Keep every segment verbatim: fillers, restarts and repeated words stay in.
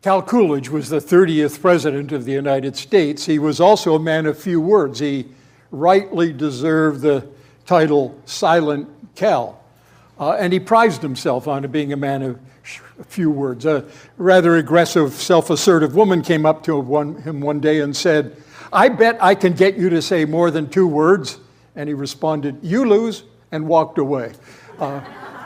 Cal Coolidge was the thirtieth president of the United States. He was also a man of few words. He rightly deserved the title Silent Cal. Uh, and he prized himself on being a man of a few words. A rather aggressive, self-assertive woman came up to one, him one day and said, "I bet I can get you to say more than two words." And he responded, "You lose," and walked away. Uh,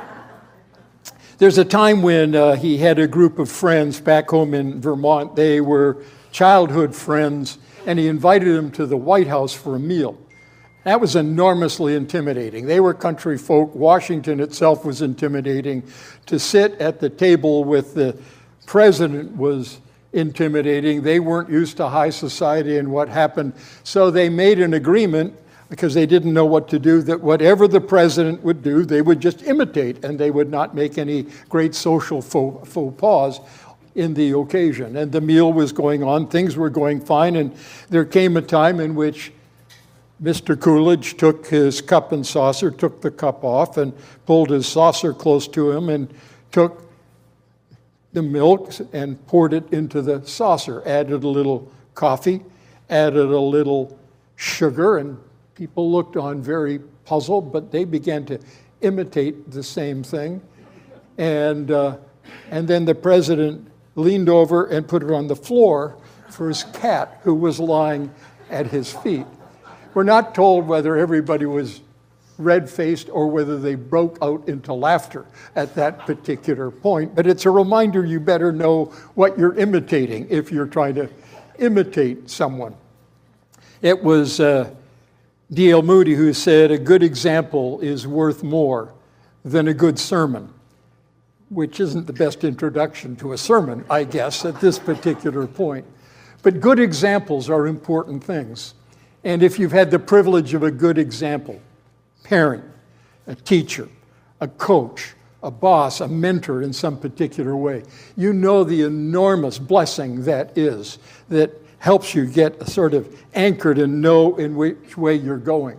there's a time when uh, he had a group of friends back home in Vermont. They were childhood friends, and he invited them to the White House for a meal. That was enormously intimidating. They were country folk. Washington itself was intimidating. To sit at the table with the president was intimidating. They weren't used to high society and what happened. So they made an agreement, because they didn't know what to do, that whatever the president would do, they would just imitate, and they would not make any great social faux, faux pas in the occasion. And the meal was going on. Things were going fine. And there came a time in which Mister Coolidge took his cup and saucer, took the cup off, and pulled his saucer close to him and took the milk and poured it into the saucer, added a little coffee, added a little sugar, and people looked on very puzzled, but they began to imitate the same thing. And, uh, and then the president leaned over and put it on the floor for his cat, who was lying at his feet. We're not told whether everybody was red-faced or whether they broke out into laughter at that particular point, but it's a reminder you better know what you're imitating if you're trying to imitate someone. It was uh, D L Moody who said, "A good example is worth more than a good sermon," which isn't the best introduction to a sermon, I guess, at this particular point. But good examples are important things. And if you've had the privilege of a good example, parent, a teacher, a coach, a boss, a mentor in some particular way, you know the enormous blessing that is, that helps you get sort of anchored and know in which way you're going.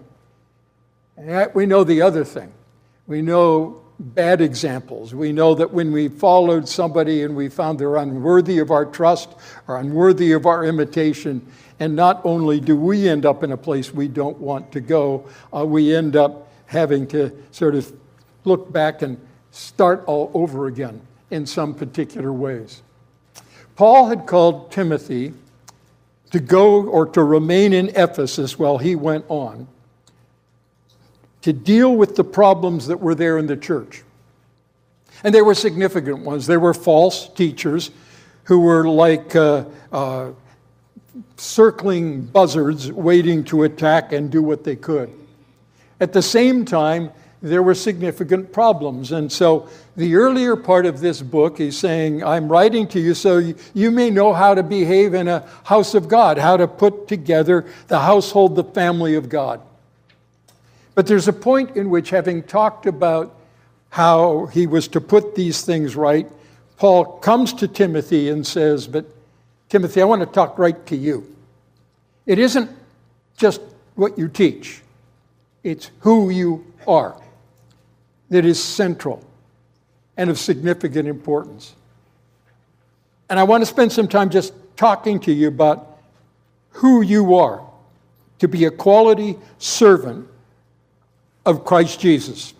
And we know the other thing. We know bad examples. We know that when we followed somebody and we found they're unworthy of our trust or unworthy of our imitation, and not only do we end up in a place we don't want to go, uh, we end up having to sort of look back and start all over again in some particular ways. Paul had called Timothy to go or to remain in Ephesus while he went on, to deal with the problems that were there in the church. And they were significant ones. There were false teachers who were like uh, uh, circling buzzards waiting to attack and do what they could. At the same time, there were significant problems. And so the earlier part of this book is saying, I'm writing to you so you, you may know how to behave in a house of God, how to put together the household, the family of God. But there's a point in which, having talked about how he was to put these things right, Paul comes to Timothy and says, but Timothy, I want to talk right to you. It isn't just what you teach. It's who you are that is central and of significant importance. And I want to spend some time just talking to you about who you are to be a quality servant of Christ Jesus.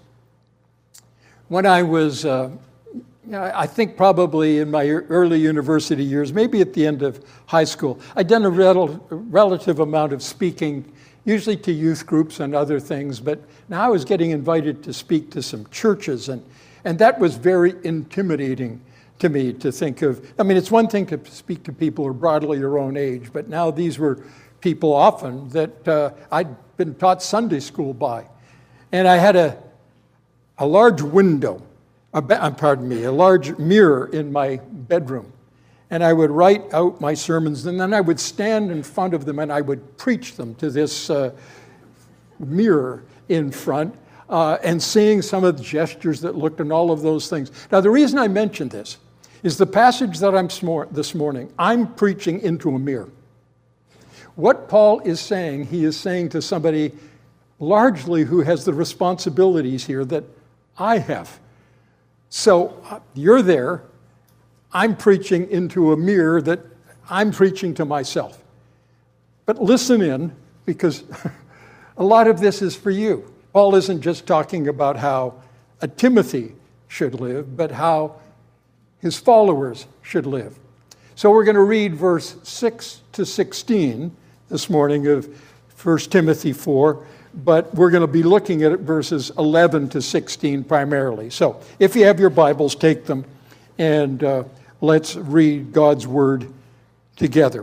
When I was, uh, I think probably in my early university years, maybe at the end of high school, I'd done a rel- relative amount of speaking, usually to youth groups and other things, but now I was getting invited to speak to some churches, and, and that was very intimidating to me to think of. I mean, it's one thing to speak to people who are broadly your own age, but now these were people often that uh, I'd been taught Sunday school by. And I had a, a large window, a, pardon me, a large mirror in my bedroom. And I would write out my sermons, and then I would stand in front of them and I would preach them to this uh, mirror in front, uh, and seeing some of the gestures that looked and all of those things. Now, the reason I mention this is the passage that I'm smor- this morning, I'm preaching into a mirror. What Paul is saying, he is saying to somebody largely who has the responsibilities here that I have. So uh, you're there. I'm preaching into a mirror that I'm preaching to myself. But listen in, because a lot of this is for you. Paul isn't just talking about how a Timothy should live, but how his followers should live. So we're going to read verse six to sixteen this morning of First Timothy four, but we're going to be looking at verses eleven to sixteen primarily. So if you have your Bibles, take them, and uh, let's read God's word together.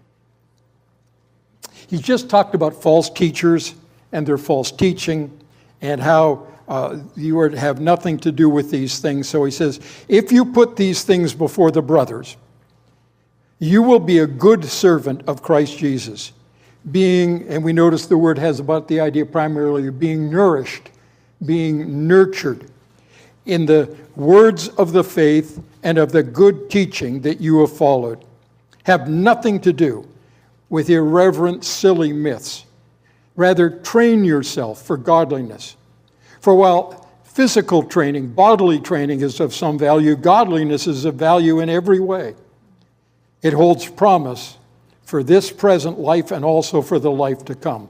He just talked about false teachers and their false teaching, and how uh, you are to have nothing to do with these things. So he says, if you put these things before the brothers, you will be a good servant of Christ Jesus, being, and we notice the word has about the idea primarily of being nourished, being nurtured in the words of the faith and of the good teaching that you have followed. Have nothing to do with irreverent, silly myths. Rather, train yourself for godliness. For while physical training, bodily training is of some value, godliness is of value in every way. It holds promise for this present life and also for the life to come.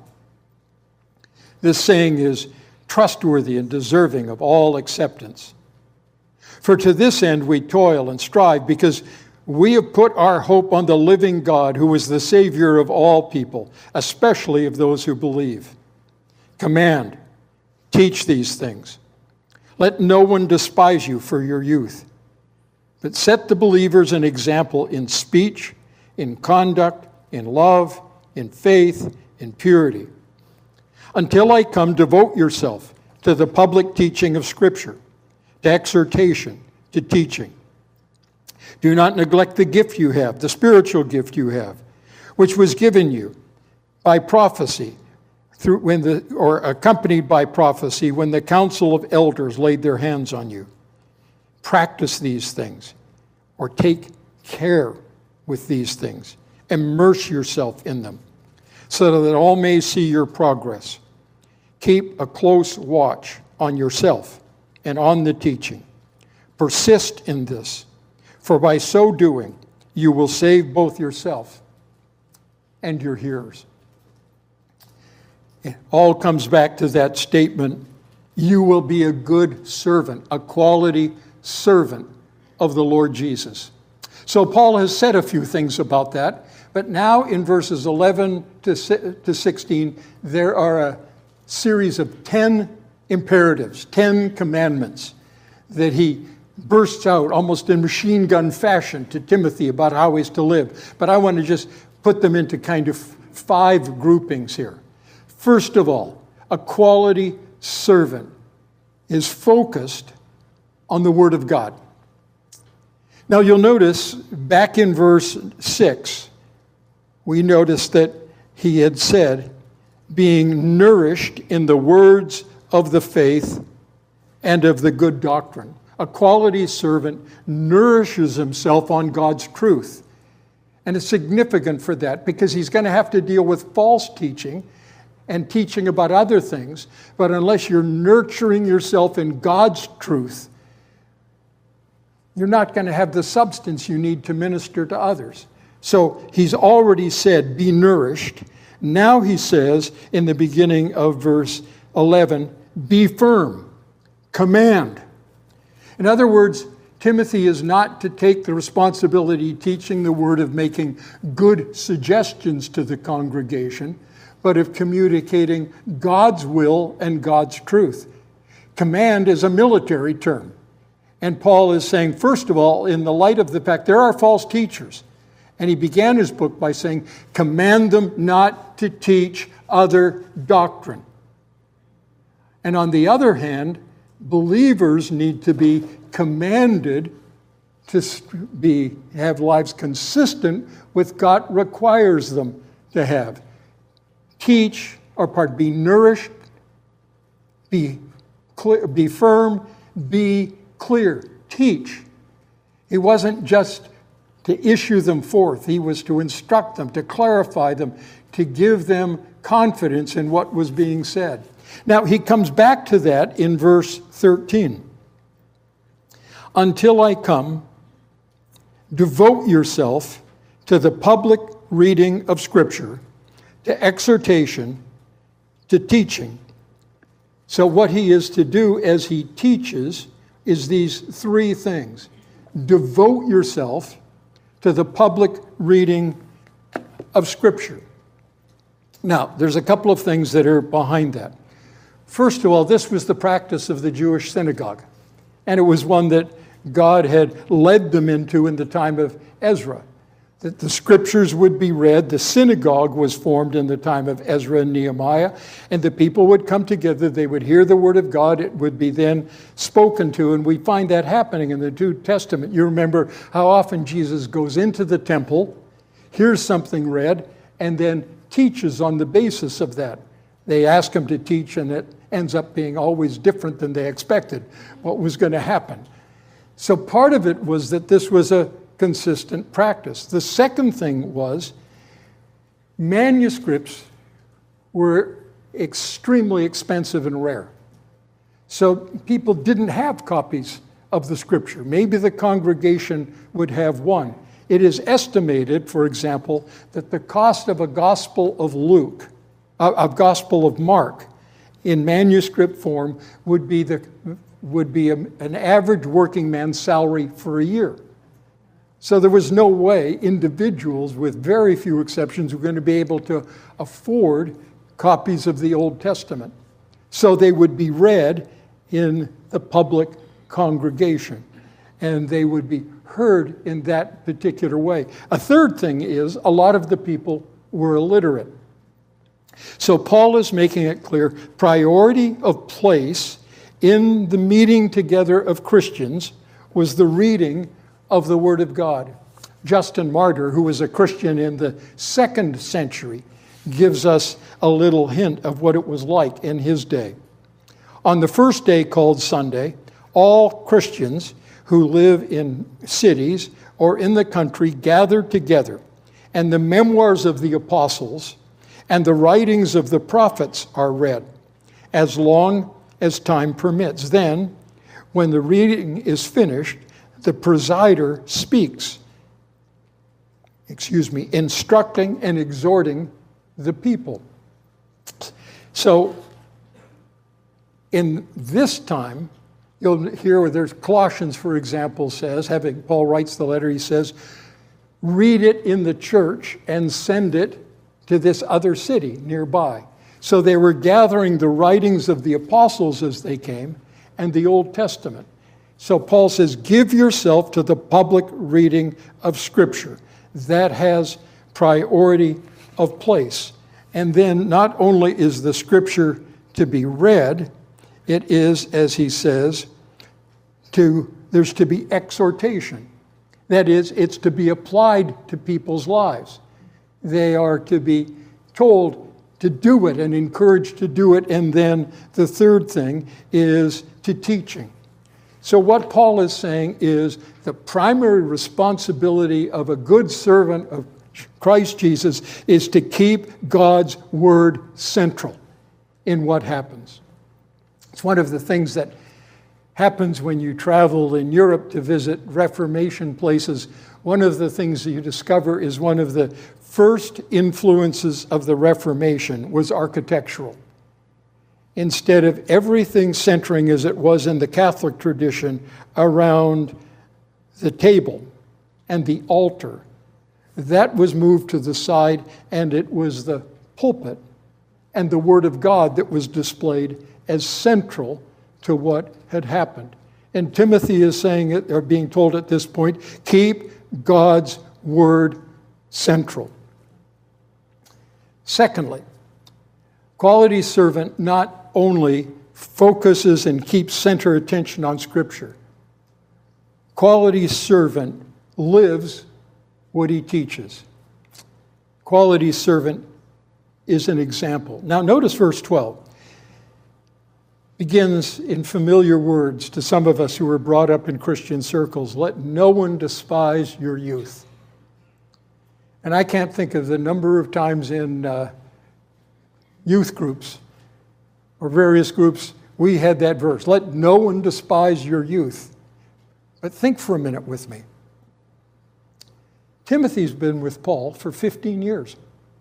This saying is trustworthy and deserving of all acceptance. For to this end we toil and strive, because we have put our hope on the living God, who is the Savior of all people, especially of those who believe. Command, teach these things. Let no one despise you for your youth, but set the believers an example in speech, in conduct, in love, in faith, in purity. Until I come, devote yourself to the public teaching of Scripture, to exhortation, to teaching. Do not neglect the gift you have, the spiritual gift you have, which was given you by prophecy, through when the or accompanied by prophecy when the council of elders laid their hands on you. Practice these things, or take care with these things. Immerse yourself in them, so that all may see your progress. Keep a close watch on yourself and on the teaching. Persist in this, for by so doing, you will save both yourself and your hearers. It all comes back to that statement, you will be a good servant, a quality servant of the Lord Jesus. So Paul has said a few things about that, but now in verses eleven to sixteen, there are a series of ten imperatives, ten commandments that he bursts out almost in machine gun fashion to Timothy about how he's to live. But I want to just put them into kind of five groupings here. First of all, a quality servant is focused on the Word of God. Now you'll notice back in verse six, we notice that he had said, being nourished in the words of the faith and of the good doctrine. A quality servant nourishes himself on God's truth. And it's significant for that because he's going to have to deal with false teaching and teaching about other things. But unless you're nurturing yourself in God's truth, you're not going to have the substance you need to minister to others. So he's already said, be nourished. Now he says in the beginning of verse eleven, be firm, command. In other words, Timothy is not to take the responsibility teaching the word of making good suggestions to the congregation, but of communicating God's will and God's truth. Command is a military term. And Paul is saying, first of all, in the light of the fact there are false teachers, and he began his book by saying, command them not to teach other doctrine. And on the other hand, believers need to be commanded to be have lives consistent with God requires them to have. Teach, or part, be nourished, be clear, be firm, be clear. Teach. He wasn't just to issue them forth. He was to instruct them, to clarify them, to give them confidence in what was being said. Now, he comes back to that in verse thirteen. Until I come, devote yourself to the public reading of Scripture, to exhortation, to teaching. So what he is to do as he teaches is these three things. Devote yourself to the public reading of Scripture. Now, there's a couple of things that are behind that. First of all, this was the practice of the Jewish synagogue, and it was one that God had led them into in the time of Ezra, that the Scriptures would be read. The synagogue was formed in the time of Ezra and Nehemiah, and the people would come together, they would hear the Word of God, it would be then spoken to, and we find that happening in the New Testament. You remember how often Jesus goes into the temple, hears something read, and then teaches on the basis of that. They ask him to teach, and it ends up being always different than they expected, what was going to happen. So part of it was that this was a consistent practice. The second thing was manuscripts were extremely expensive and rare. So people didn't have copies of the Scripture. Maybe the congregation would have one. It is estimated, for example, that the cost of a Gospel of Luke, a Gospel of Mark, in manuscript form would be the would be a, an average working man's salary for a year. So there was no way individuals, with very few exceptions, were going to be able to afford copies of the Old Testament. So they would be read in the public congregation, and they would be heard in that particular way. A third thing is a lot of the people were illiterate. So Paul is making it clear, priority of place in the meeting together of Christians was the reading of the Word of God. Justin Martyr, who was a Christian in the second century, gives us a little hint of what it was like in his day. On the first day, called Sunday, all Christians who live in cities or in the country gathered together, and the memoirs of the apostles and the writings of the prophets are read, as long as time permits. Then, when the reading is finished, the presider speaks, excuse me, instructing and exhorting the people. So, in this time, you'll hear where there's Colossians, for example, says, having Paul writes the letter, he says, read it in the church and send it to this other city nearby. So they were gathering the writings of the apostles as they came and the Old Testament. So Paul says, give yourself to the public reading of Scripture. That has priority of place. And then not only is the Scripture to be read, it is, as he says, to there's to be exhortation. That is, it's to be applied to people's lives. They are to be told to do it and encouraged to do it. And then the third thing is to teaching. So what Paul is saying is the primary responsibility of a good servant of Christ Jesus is to keep God's word central in what happens. It's one of the things that happens when you travel in Europe to visit Reformation places. One of the things that you discover is one of the first influences of the Reformation was architectural. Instead of everything centering as it was in the Catholic tradition around the table and the altar, that was moved to the side, and it was the pulpit and the Word of God that was displayed as central to what had happened. And Timothy is saying it, or being told at this point, keep God's Word central. Secondly, quality servant not only focuses and keeps center attention on Scripture. Quality servant lives what he teaches. Quality servant is an example. Now notice verse twelve. Begins in familiar words to some of us who were brought up in Christian circles. Let no one despise your youth. And I can't think of the number of times in uh, youth groups or various groups we had that verse. Let no one despise your youth. But think for a minute with me. Timothy's been with Paul for fifteen years.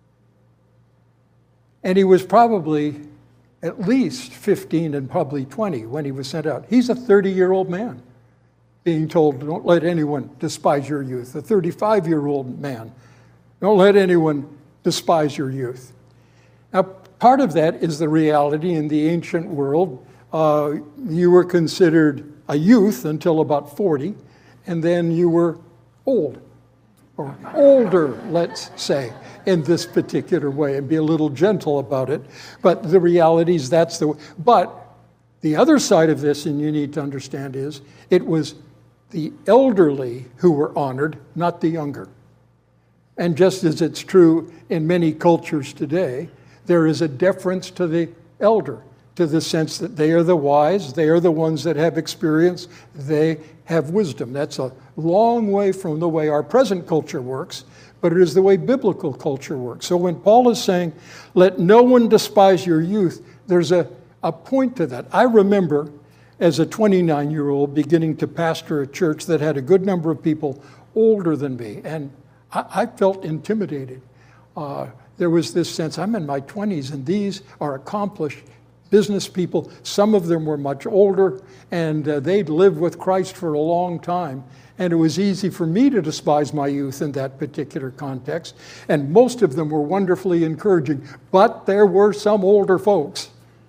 And he was probably at least fifteen and probably twenty when he was sent out. He's a thirty-year-old man being told, don't let anyone despise your youth. A thirty-five-year-old man, don't let anyone despise your youth. Now, part of that is the reality in the ancient world. Uh, you were considered a youth until about forty, and then you were old, or older, let's say, in this particular way, and be a little gentle about it. But the reality is that's the way. But the other side of this, and you need to understand, is it was the elderly who were honored, not the younger. And just as it's true in many cultures today, there is a deference to the elder, to the sense that they are the wise, they are the ones that have experience, they have wisdom. That's a long way from the way our present culture works, but it is the way biblical culture works. So when Paul is saying, let no one despise your youth, there's a, a point to that. I remember as a twenty-nine-year-old beginning to pastor a church that had a good number of people older than me, and I, I felt intimidated. Uh, there was this sense, I'm in my twenties, and these are accomplished business people. Some of them were much older, and uh, they'd lived with Christ for a long time. And it was easy for me to despise my youth in that particular context. And most of them were wonderfully encouraging. But there were some older folks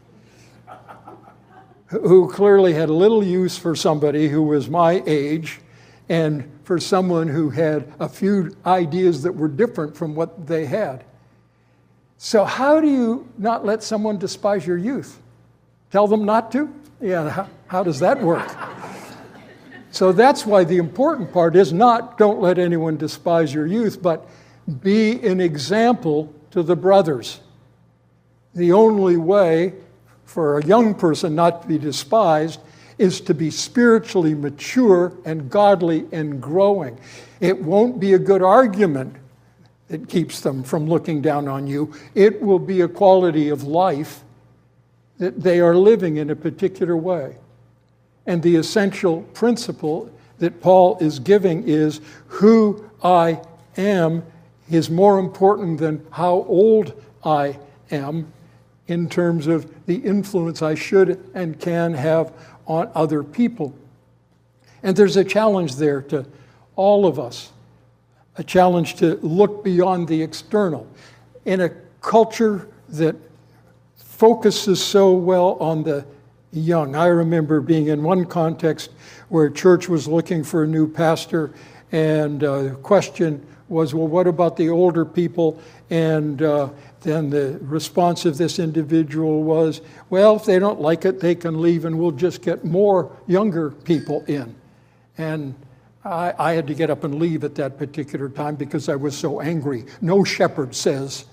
who clearly had little use for somebody who was my age, and for someone who had a few ideas that were different from what they had. So how do you not let someone despise your youth? Tell them not to? Yeah, how, how does that work? So that's why the important part is not don't let anyone despise your youth, but be an example to the brothers. The only way for a young person not to be despised is to be spiritually mature and godly and growing. It won't be a good argument that keeps them from looking down on you. It will be a quality of life that they are living in a particular way. And the essential principle that Paul is giving is who I am is more important than how old I am in terms of the influence I should and can have on other people. And there's a challenge there to all of us, a challenge to look beyond the external. In a culture that focuses so well on the young. I remember being in one context where a church was looking for a new pastor, and uh, the question was, well, what about the older people? And uh, then the response of this individual was, well, if they don't like it, they can leave and we'll just get more younger people in. And I, I had to get up and leave at that particular time because I was so angry. No shepherd says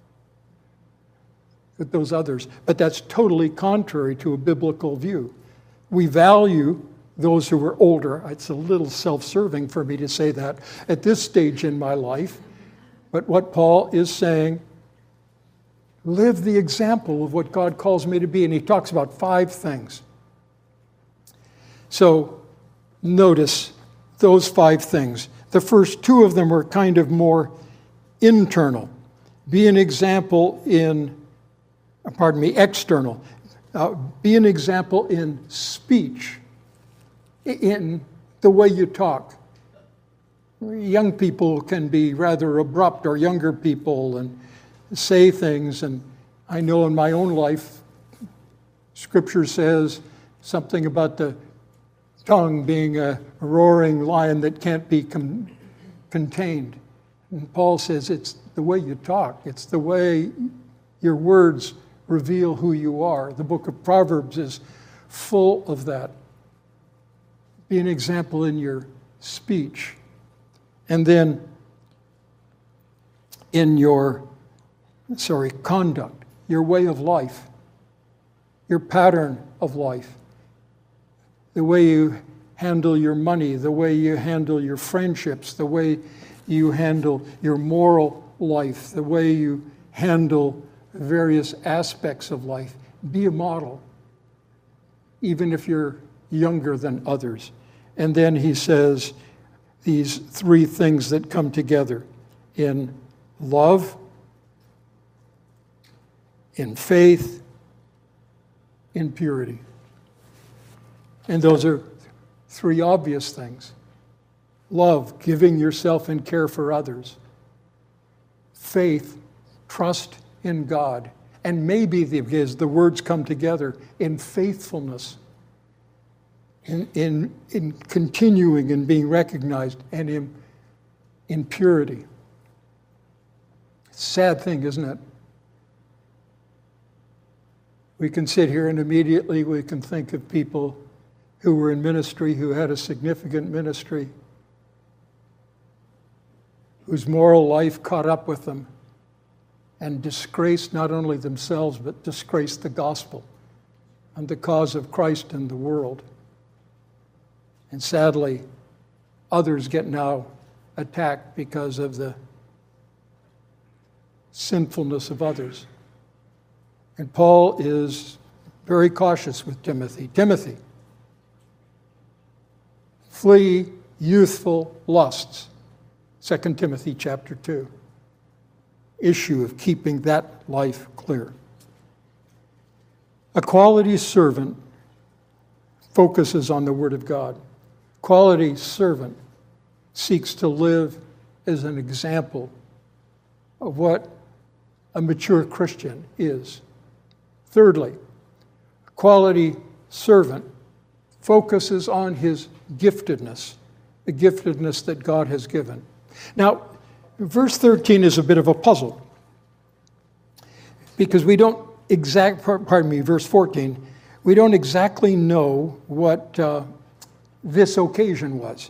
with those others. But that's totally contrary to a biblical view. We value those who are older. It's a little self-serving for me to say that at this stage in my life. But what Paul is saying, live the example of what God calls me to be. And he talks about five things. So notice those five things. The first two of them are kind of more internal. Be an example in pardon me, external. Uh, be an example in speech, in the way you talk. Young people can be rather abrupt, or younger people, and say things. And I know in my own life, Scripture says something about the tongue being a roaring lion that can't be con- contained. And Paul says it's the way you talk. It's the way your words reveal who you are. The book of Proverbs is full of that. Be an example in your speech. And then in your, sorry, conduct, your way of life, your pattern of life, the way you handle your money, the way you handle your friendships, the way you handle your moral life, the way you handle various aspects of life. Be a model, even if you're younger than others. And then he says, these three things that come together in love, in faith, in purity. And those are three obvious things. Love, giving yourself in care for others. Faith, trust in God. And maybe, because the words come together, in faithfulness, in, in, in continuing and being recognized, and in, in purity. Sad thing, isn't it? We can sit here and immediately we can think of people who were in ministry, who had a significant ministry, whose moral life caught up with them and disgraced not only themselves, but disgraced the gospel and the cause of Christ in the world. And sadly, others get now attacked because of the sinfulness of others. And Paul is very cautious with Timothy. Timothy, flee youthful lusts. Second Timothy chapter two. Issue of keeping that life clear. A quality servant focuses on the Word of God. Quality servant seeks to live as an example of what a mature Christian is. Thirdly, a quality servant focuses on his giftedness, the giftedness that God has given. Now, verse thirteen is a bit of a puzzle because we don't exact, pardon me, verse fourteen, we don't exactly know what uh, this occasion was.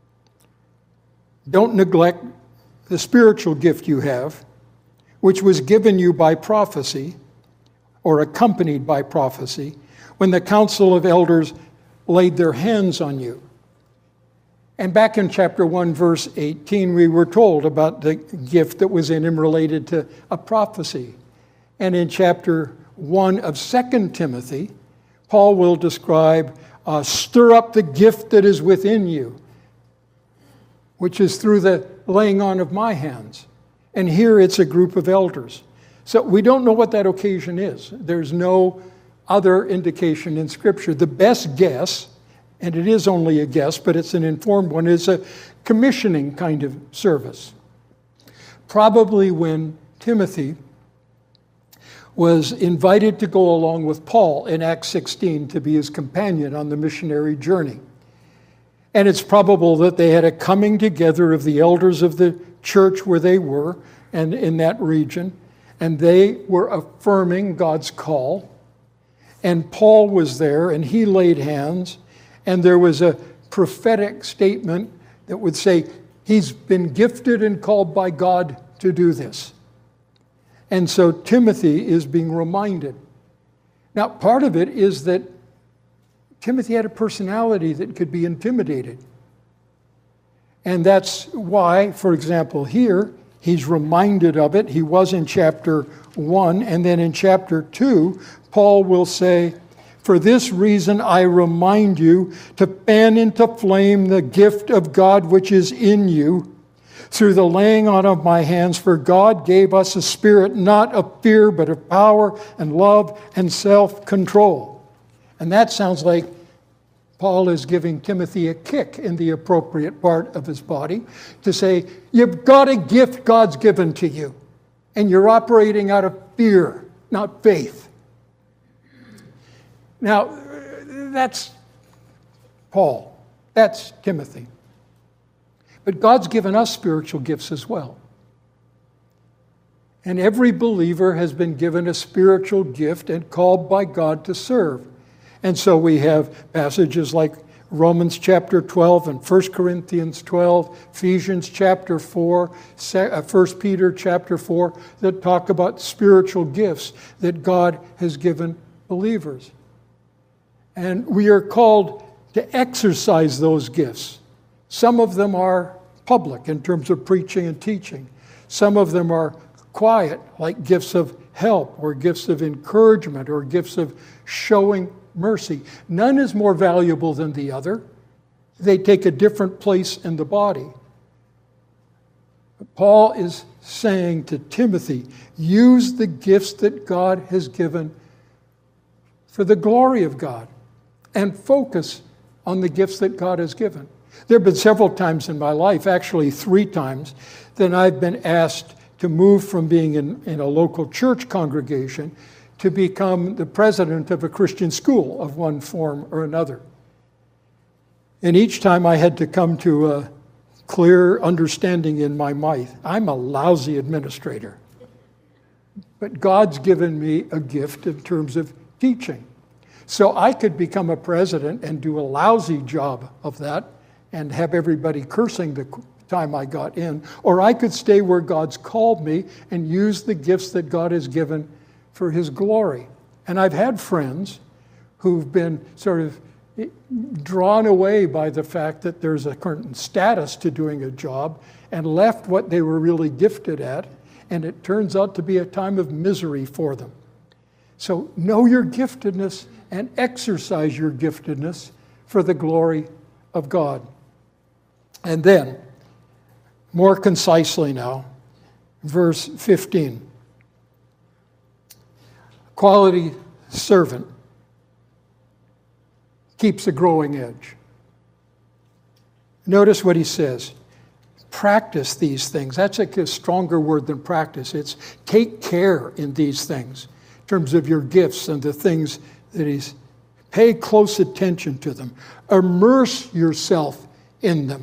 Don't neglect the spiritual gift you have, which was given you by prophecy or accompanied by prophecy when the council of elders laid their hands on you. And back in chapter one, verse eighteen, we were told about the gift that was in him related to a prophecy. And in chapter one of Second Timothy, Paul will describe, uh, stir up the gift that is within you, which is through the laying on of my hands. And here it's a group of elders. So we don't know what that occasion is. There's no other indication in Scripture. The best guess, and it is only a guess, but it's an informed one, is a commissioning kind of service. Probably when Timothy was invited to go along with Paul in Acts sixteen to be his companion on the missionary journey. And it's probable that they had a coming together of the elders of the church where they were and in that region, and they were affirming God's call. And Paul was there, and he laid hands, and there was a prophetic statement that would say, he's been gifted and called by God to do this. And so Timothy is being reminded. Now, part of it is that Timothy had a personality that could be intimidated. And that's why, for example, here, he's reminded of it. He was in chapter one, and then in chapter two, Paul will say, for this reason I remind you to fan into flame the gift of God which is in you through the laying on of my hands, for God gave us a spirit not of fear, but of power and love and self-control. And that sounds like Paul is giving Timothy a kick in the appropriate part of his body to say, you've got a gift God's given to you, and you're operating out of fear, not faith. Now, that's Paul. That's Timothy. But God's given us spiritual gifts as well. And every believer has been given a spiritual gift and called by God to serve. And so we have passages like Romans chapter twelve and First Corinthians twelve, Ephesians chapter four, First Peter chapter four, that talk about spiritual gifts that God has given believers. And we are called to exercise those gifts. Some of them are public in terms of preaching and teaching. Some of them are quiet, like gifts of help or gifts of encouragement or gifts of showing mercy. None is more valuable than the other. They take a different place in the body. Paul is saying to Timothy, use the gifts that God has given for the glory of God, and focus on the gifts that God has given. There have been several times in my life, actually three times, that I've been asked to move from being in, in a local church congregation to become the president of a Christian school of one form or another. And each time I had to come to a clear understanding in my mind. I'm a lousy administrator. But God's given me a gift in terms of teaching. So I could become a president and do a lousy job of that and have everybody cursing the time I got in. Or I could stay where God's called me and use the gifts that God has given for his glory. And I've had friends who've been sort of drawn away by the fact that there's a certain status to doing a job and left what they were really gifted at, and it turns out to be a time of misery for them. So know your giftedness and exercise your giftedness for the glory of God. And then, more concisely now, verse fifteen. Quality servant keeps a growing edge. Notice what he says. Practice these things. That's like a stronger word than practice. It's take care in these things in terms of your gifts and the things that he's. Pay close attention to them. Immerse yourself in them.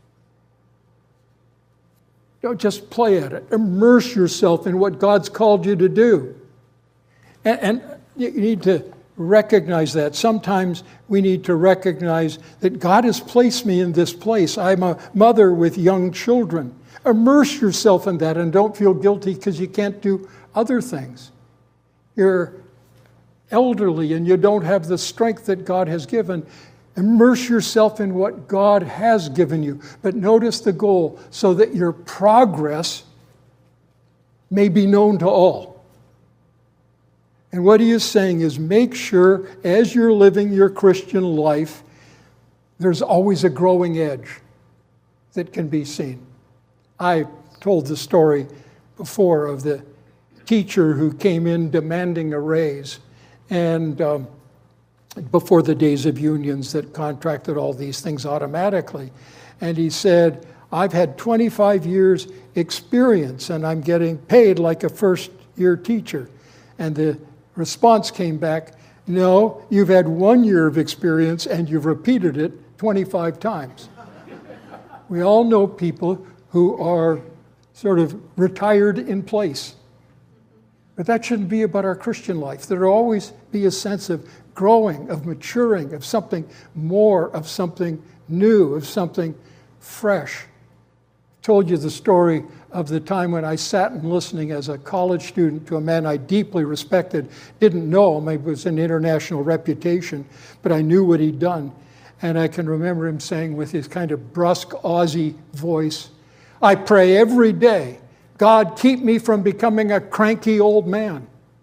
Don't just play at it. Immerse yourself in what God's called you to do. And, and you need to recognize that. Sometimes we need to recognize that God has placed me in this place. I'm a mother with young children. Immerse yourself in that and don't feel guilty because you can't do other things. You're elderly and you don't have the strength that God has given. Immerse yourself in what God has given you. But notice the goal, so that your progress may be known to all. And what he is saying is make sure as you're living your Christian life, there's always a growing edge that can be seen. I told the story before of the teacher who came in demanding a raise, and um, before the days of unions that contracted all these things automatically. And he said, I've had twenty-five years experience and I'm getting paid like a first year teacher. And the response came back, no, you've had one year of experience and you've repeated it twenty-five times. We all know people who are sort of retired in place. But that shouldn't be about our Christian life. There will always be a sense of growing, of maturing, of something more, of something new, of something fresh. I told you the story of the time when I sat and listening as a college student to a man I deeply respected, didn't know him, he was an international reputation, but I knew what he'd done. And I can remember him saying with his kind of brusque Aussie voice, I pray every day, God, keep me from becoming a cranky old man.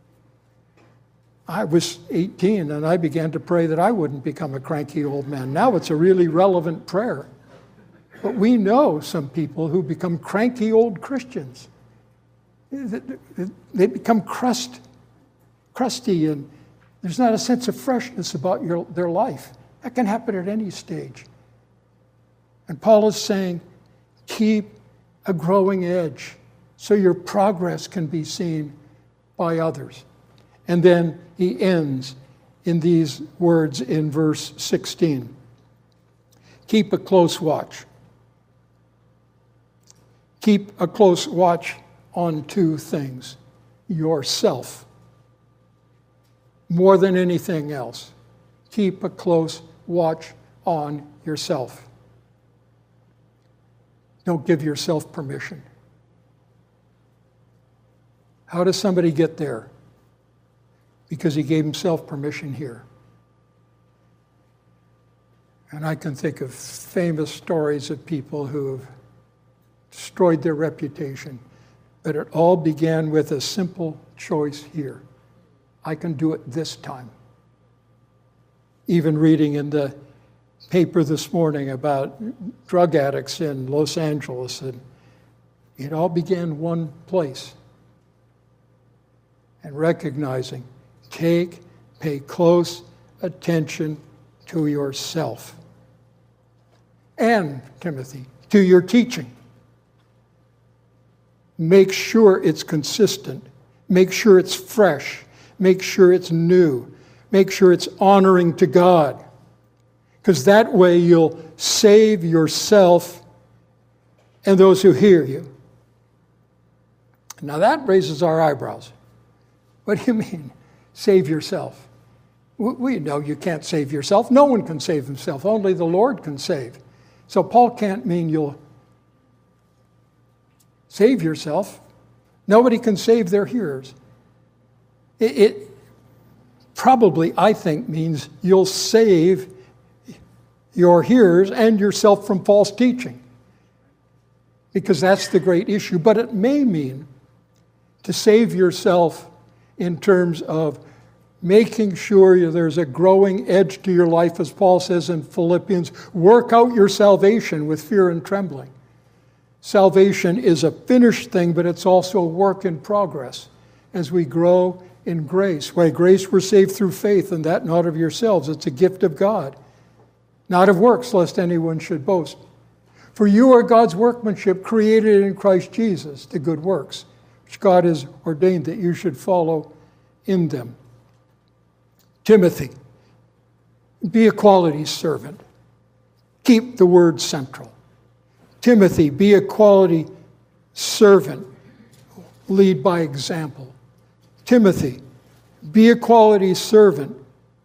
I was eighteen and I began to pray that I wouldn't become a cranky old man. Now it's a really relevant prayer. But we know some people who become cranky old Christians. They become crust, crusty, and there's not a sense of freshness about your, their life. That can happen at any stage. And Paul is saying, keep a growing edge so your progress can be seen by others. And then he ends in these words in verse sixteen. Keep a close watch. Keep a close watch on two things. Yourself. More than anything else, keep a close watch on yourself. Don't give yourself permission. How does somebody get there? Because he gave himself permission here. And I can think of famous stories of people who have destroyed their reputation. But it all began with a simple choice here. I can do it this time. Even reading in the paper this morning about drug addicts in Los Angeles, and it all began one place. And recognizing, take, pay close attention to yourself. And, Timothy, to your teaching. Make sure it's consistent. Make sure it's fresh. Make sure it's new. Make sure it's honoring to God. Because that way you'll save yourself and those who hear you. Now that raises our eyebrows. What do you mean, save yourself? We know you can't save yourself. No one can save himself. Only the Lord can save. So Paul can't mean you'll save yourself. Nobody can save their hearers. It, it probably, I think, means you'll save your hearers and yourself from false teaching, because that's the great issue. But it may mean to save yourself in terms of making sure there's a growing edge to your life, as Paul says in Philippians, work out your salvation with fear and trembling. Salvation is a finished thing, but it's also a work in progress as we grow in grace. By grace we're saved through faith, and that not of yourselves. It's a gift of God, not of works, lest anyone should boast. For you are God's workmanship, created in Christ Jesus, to good works, which God has ordained that you should follow in them. Timothy, be a quality servant. Keep the word central. Timothy, be a quality servant. Lead by example. Timothy, be a quality servant.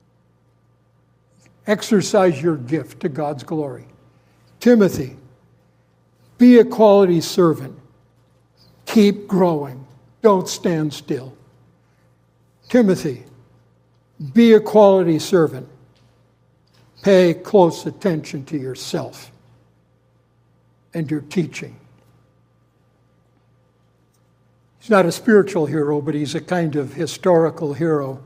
Exercise your gift to God's glory. Timothy, be a quality servant. Keep growing. Don't stand still. Timothy, be a quality servant. Pay close attention to yourself and your teaching. He's not a spiritual hero, but he's a kind of historical hero.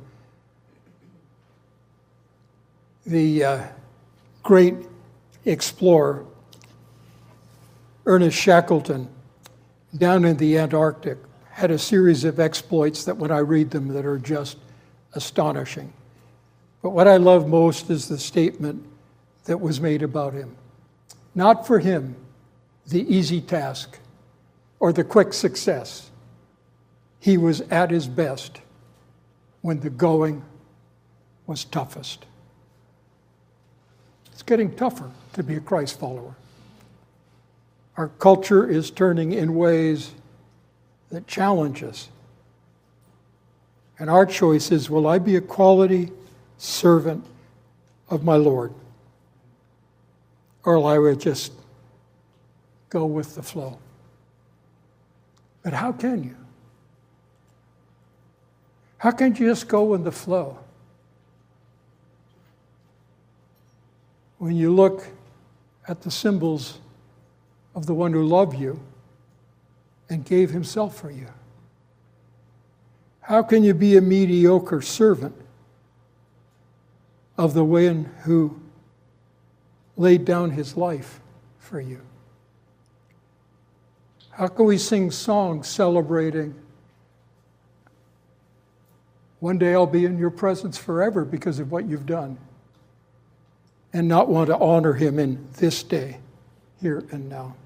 The uh, great explorer, Ernest Shackleton, down in the Antarctic, had a series of exploits that when I read them that are just astonishing. But what I love most is the statement that was made about him. Not for him the easy task or the quick success. He was at his best when the going was toughest. It's getting tougher to be a Christ follower. Our culture is turning in ways that challenge us. And our choice is, will I be a quality servant of my Lord? Or will I just go with the flow? But how can you? How can you just go with the flow? When you look at the symbols of the one who loved you and gave himself for you. How can you be a mediocre servant of the one who laid down his life for you? How can we sing songs celebrating, one day I'll be in your presence forever because of what you've done, and not want to honor him in this day, here and now?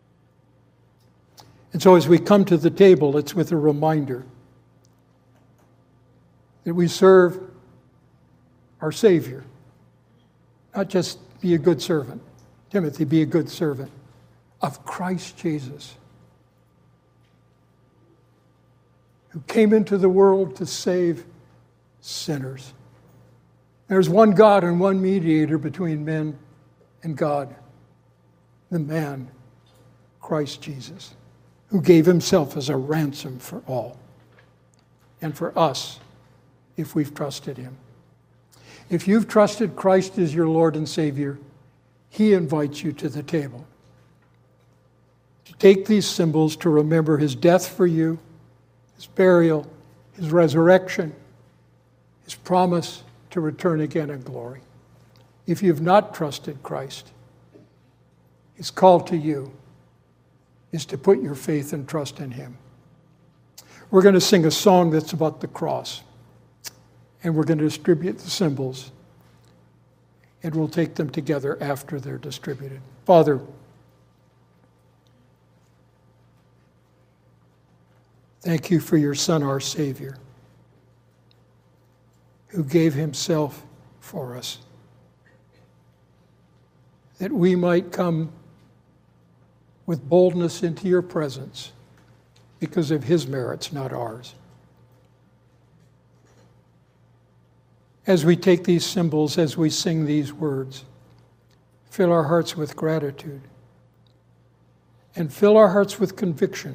And so as we come to the table, it's with a reminder that we serve our Savior. Not just be a good servant. Timothy, be a good servant of Christ Jesus, who came into the world to save sinners. There's one God and one mediator between men and God, the man, Christ Jesus, who gave himself as a ransom for all and for us if we've trusted him. If you've trusted Christ as your Lord and Savior, he invites you to the table to take these symbols to remember his death for you, his burial, his resurrection, his promise to return again in glory. if you've not trusted Christ, his call to you is to put your faith and trust in him. We're going to sing a song that's about the cross, and we're going to distribute the symbols, and we'll take them together after they're distributed. Father, thank you for your Son, our Savior, who gave himself for us, that we might come with boldness into your presence because of his merits, not ours. As we take these symbols, as we sing these words, fill our hearts with gratitude and fill our hearts with conviction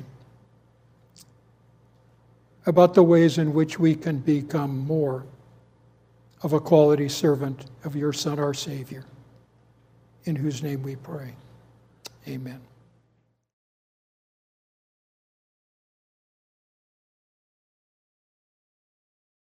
about the ways in which we can become more of a quality servant of your Son, our Savior, in whose name we pray. Amen.